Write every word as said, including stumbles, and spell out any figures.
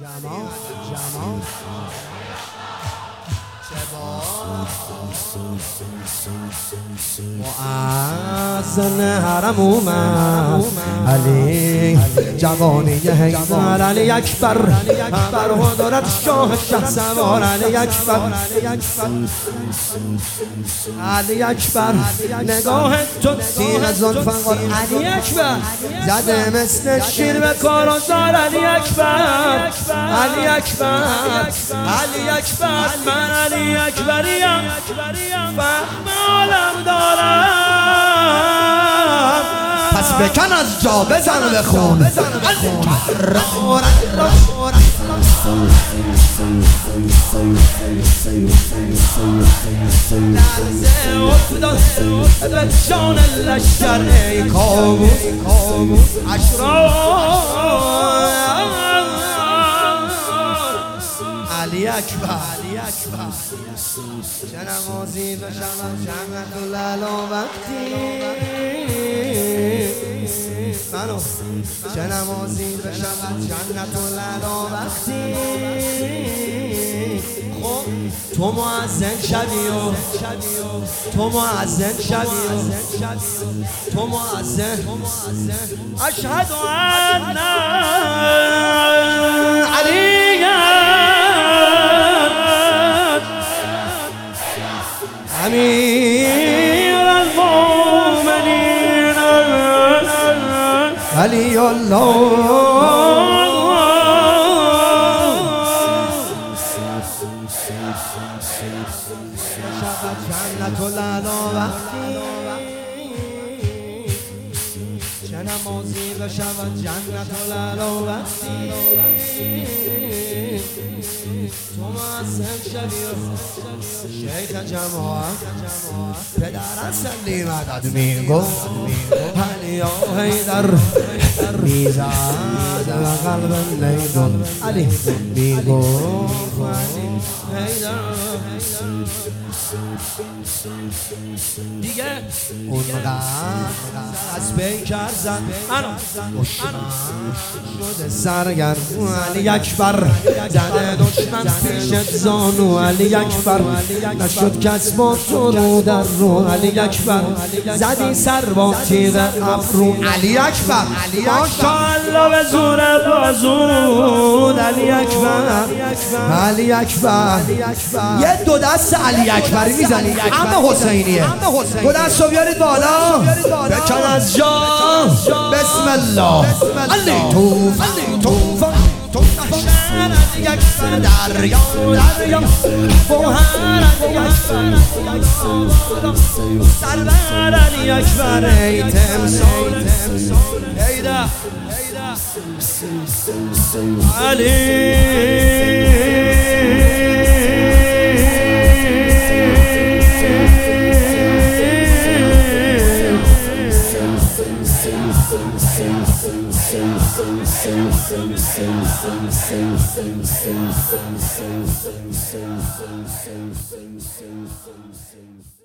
جمال جمال مؤذن حرم اومد علی جوانی حیدر علی اکبر بر حضرت شاه شهسوار علی اکبر علی اکبر نگاه تو تیغ زلفقار علی اکبر زده مثل شیر به کارازار علی اکبر علی اکبر علی اکبر من علی اکبریم فهم عالم دارم پس بکن از جا بزن به خون لحظه افتاد به جان لشکر ای کابوس اشرار علی اکبر علی اکبر چه نمازی بشم جنت و لالا وقتی منو چه نمازی بشم جنت و لالا وقتی خب تو مؤذن شدی و تو مؤذن شدی و تو مؤذن اشهد ان علی امیر المؤمنین علی الله شبت جنت و لالا وقتی چه نمازی بشود جنت و لالا وقتی تو مؤذن شدی شیخ جماعت پدر اصلی مدد میگفت علی یا حیدر میزد و قلب لیدون علی میگفت حیدر دیگه اون مقدر از پیکر زد دشمن شده سرگرم علی اکبر زده دشمن پیشت زانو علی اکبر نشد کس با تو رو در رو علی اکبر زدی سر با تیغ ابرو علی اکبر ماشاءالله به زور بازود علی اکبر علی اکبر یه دو دست علی اکبری میزنی عم حسینیه دو دست رو بیارید بالا بکن از جا بسم الله علی توف علی توف علی اکبر دریا دریا گوهر علی اکبر سرور علی اکبر ای تمثال حیدر علی Sing,